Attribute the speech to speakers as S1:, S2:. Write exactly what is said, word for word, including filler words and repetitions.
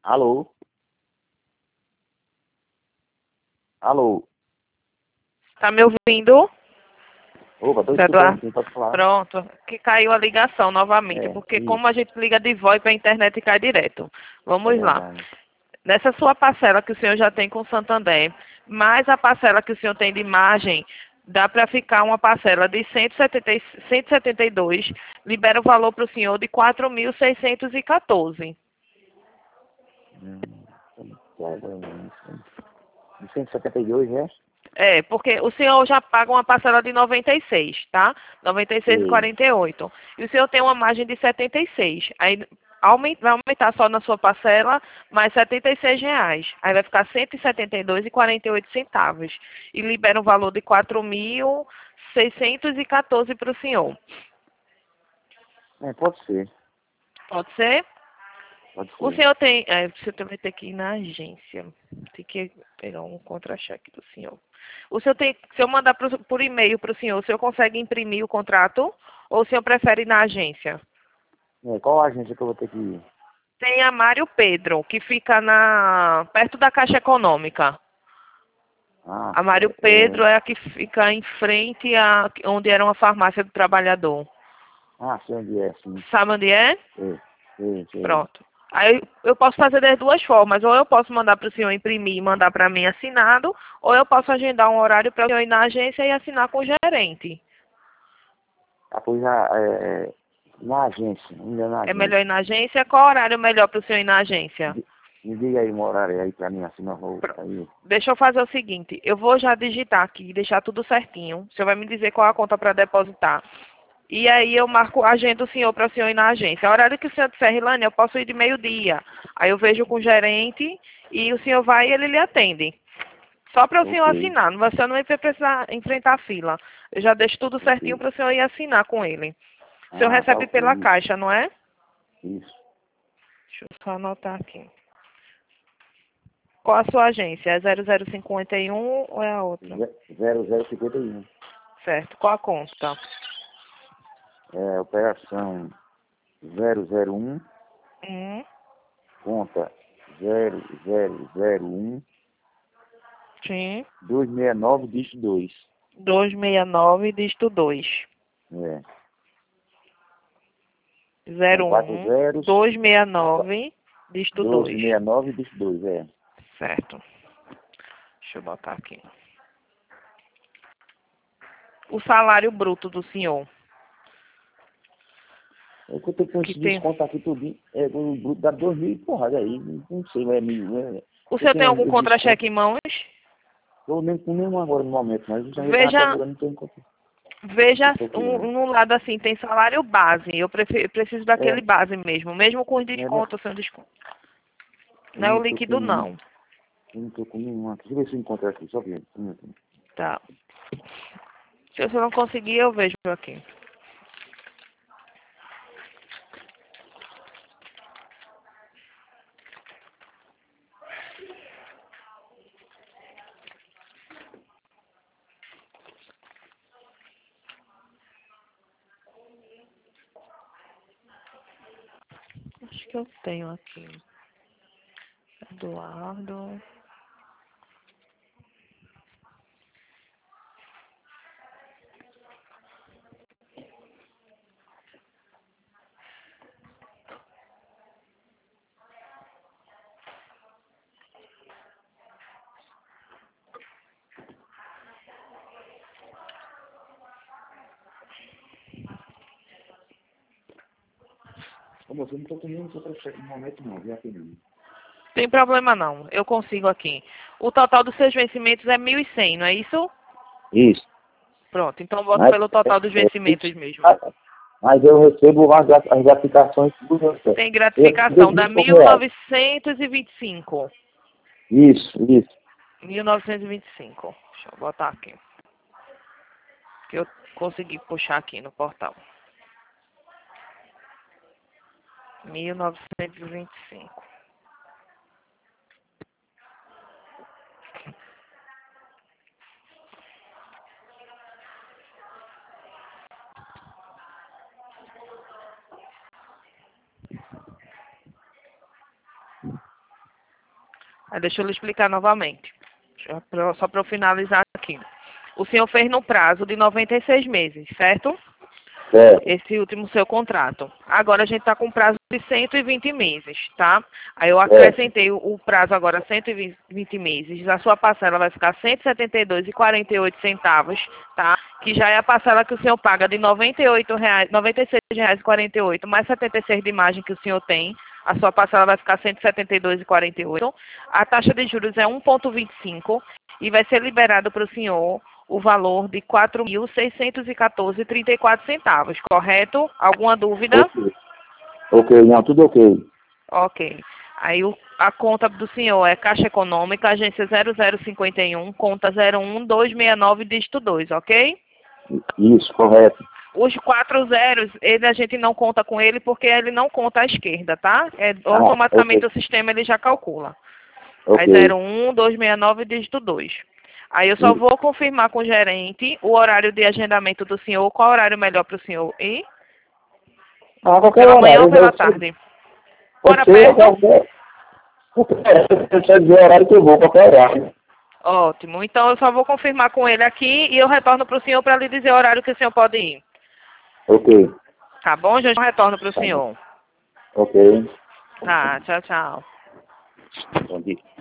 S1: Alô? Alô?
S2: Tá me ouvindo?
S1: Opa, tô
S2: Zé
S1: escutando,
S2: Eduardo?
S1: quem pode falar?
S2: Pronto, que caiu a ligação novamente,
S1: É,
S2: porque
S1: isso,
S2: como a gente liga de voz para a internet cai direto.
S1: é
S2: Vamos lá.
S1: verdade.
S2: Nessa sua parcela que o senhor já tem com o Santander, mais a parcela que o senhor tem de margem, dá para ficar uma parcela de cento e setenta e- cento e setenta e dois, libera o valor para o senhor de quatro mil seiscentos e quatorze.
S1: Hum, de cento e setenta e dois, é?
S2: É, porque o senhor já paga uma parcela de noventa e seis, tá? noventa e seis e
S1: Sei.
S2: quarenta e oito. E o senhor tem uma margem de setenta e seis. Aí aumen- vai aumentar só na sua parcela mais setenta e seis reais. Aí vai ficar cento e setenta e dois e quarenta e oito centavos. E libera um valor de quatro mil seiscentos e quatorze para o senhor.
S1: É, pode ser.
S2: Pode ser?
S1: Pode
S2: O
S1: ser.
S2: senhor tem. É, o senhor vai ter que ir na agência. Tem que pegar um contra-cheque do senhor. O senhor tem. Se eu mandar pro, por e-mail para o senhor, o senhor consegue imprimir o contrato? Ou o senhor prefere ir na agência?
S1: É, qual agência que eu vou ter que ir?
S2: Tem a Mário Pedro, que fica na perto da Caixa Econômica.
S1: Ah,
S2: A Mário
S1: é, é...
S2: Pedro é a que fica em frente a onde era uma farmácia do trabalhador.
S1: Ah, sei onde é, sim.
S2: Sabe onde é?
S1: Sei, sei, sei.
S2: Pronto. Aí eu posso fazer das duas formas. Ou eu posso mandar para o senhor imprimir e mandar para mim assinado, ou eu posso agendar um horário para o senhor ir na agência e assinar com o gerente.
S1: Ah, pois na, é, é, na agência, ainda na
S2: É melhor ir
S1: agência.
S2: na agência? Qual horário melhor para o senhor ir na agência?
S1: Di- Me diga aí um horário aí pra mim assinar o
S2: Pro-
S1: aí.
S2: Deixa eu fazer o seguinte. Eu vou já digitar aqui, deixar tudo certinho. O senhor vai me dizer qual a conta para depositar. E aí eu marco, agendo o senhor para o senhor ir na agência. A horário que o senhor disser, Rilane, eu posso ir de meio-dia. Aí eu vejo com o gerente e o senhor vai e ele lhe atende. Só para o senhor
S1: Ok,
S2: assinar, não- você não vai precisar enfrentar a fila. Eu já deixo tudo certinho
S1: ok.
S2: para o senhor ir assinar com ele. O senhor
S1: Ah, tá
S2: recebe
S1: ok,
S2: pela
S1: isso,
S2: caixa, não é?
S1: isso.
S2: Deixa eu só anotar aqui. Qual a sua agência? É zero zero cinquenta e um ou é a outra?
S1: Ze- zero zero cinquenta e um.
S2: Certo. Qual a conta?
S1: É, operação zero zero um,
S2: Um,
S1: conta zero zero zero um,
S2: sim.
S1: duzentos e sessenta e nove, dígito dois.
S2: duzentos e sessenta e nove, dígito dois.
S1: É, são
S2: zero
S1: quatro
S2: um,
S1: zeros,
S2: duzentos e sessenta e nove, dígito
S1: doze
S2: dois.
S1: sessenta e nove, dígito dois, é.
S2: Certo. Deixa eu botar aqui. O salário bruto do senhor.
S1: É que eu tô com
S2: Que
S1: esse
S2: tem.
S1: desconto aqui tudo, é, o bruto dá dois mil e porrada aí, não não sei, é mil, é,
S2: O
S1: eu
S2: senhor tem
S1: tenho
S2: algum
S1: os descontos,
S2: contra-cheque em mãos?
S1: eu nem com nenhum agora no momento, mas eu já estava
S2: Veja,
S1: procurando, não tem conta, não
S2: veja
S1: procurando.
S2: um, um lado assim, tem salário base. Eu prefe- preciso daquele
S1: É,
S2: base mesmo, mesmo com os
S1: é, não,
S2: descontos, sem desconto.
S1: eu
S2: Não é o
S1: não tô
S2: líquido,
S1: com,
S2: não.
S1: eu não tô com nenhum aqui, deixa eu ver se eu encontro aqui, só ver. Um minuto.
S2: Tá. Se você não conseguir, eu vejo aqui. Acho que eu tenho aqui. Eduardo.
S1: Como você não tô com nenhum contra-cheque no momento não, viu aqui não.
S2: Tem problema não. Eu consigo aqui. O total dos seus vencimentos é mil e cem, não é isso?
S1: Isso.
S2: Pronto. Então eu boto
S1: Mas,
S2: pelo
S1: é,
S2: total dos
S1: é,
S2: vencimentos mesmo.
S1: mas eu recebo as, as gratificações tudo certo.
S2: Tem
S1: Eu recebo
S2: gratificação
S1: dois
S2: da
S1: mil
S2: mil
S1: reais.
S2: novecentos e vinte e cinco.
S1: Isso, isso.
S2: mil novecentos e vinte e cinco. Deixa eu botar aqui. Que eu consegui puxar aqui no portal. mil novecentos e vinte e cinco. Aí deixa eu lhe explicar novamente. Já pra- Só para eu finalizar aqui. O senhor fez no prazo de noventa e seis meses, certo?
S1: Certo.
S2: Esse último seu contrato. Agora a gente está com prazo de cento e vinte meses, tá? Aí eu
S1: Certo.
S2: acrescentei o, o prazo agora cento e vinte meses. A sua parcela vai ficar cento e setenta e dois reais e quarenta e oito centavos, tá? Que já é a parcela que o senhor paga de noventa e oito reais, noventa e seis reais e quarenta e oito mais setenta e seis de margem que o senhor tem. A sua parcela vai ficar cento e setenta e dois reais e quarenta e oito. A taxa de juros é um vírgula vinte e cinco e vai ser liberado para o senhor o valor de quatro mil seiscentos e quatorze reais e trinta e quatro centavos, correto? Alguma dúvida?
S1: Ok. Ok, não, tudo ok.
S2: Ok. Aí o- a conta do senhor é Caixa Econômica, agência zero zero cinquenta e um, conta zero um dois seis nove, dígito dois, ok?
S1: Isso, correto.
S2: Os quatro zeros, ele, a gente não conta com ele porque ele não conta à esquerda, tá? É,
S1: Ah,
S2: automaticamente
S1: ok.
S2: o sistema ele já calcula. Aí
S1: Ok.
S2: zero um dois seis nove, dígito dois. Aí eu só
S1: Isso.
S2: vou confirmar com o gerente o horário de agendamento do senhor. Qual horário melhor para o senhor ir?
S1: Ah, qualquer
S2: Pela manhã ou
S1: horário.
S2: pela
S1: Eu sei,
S2: tarde?
S1: eu
S2: Mora
S1: sei
S2: perto?
S1: qualquer, qualquer horário. Eu sei dizer o horário que eu vou, qualquer horário.
S2: Ótimo. Então eu só vou confirmar com ele aqui e eu retorno para o senhor para lhe dizer o horário que o senhor pode ir.
S1: Ok.
S2: Tá bom, gente? Eu retorno para o
S1: Tá bom.
S2: senhor.
S1: Ok.
S2: Tá, tchau, tchau.
S1: Bom dia.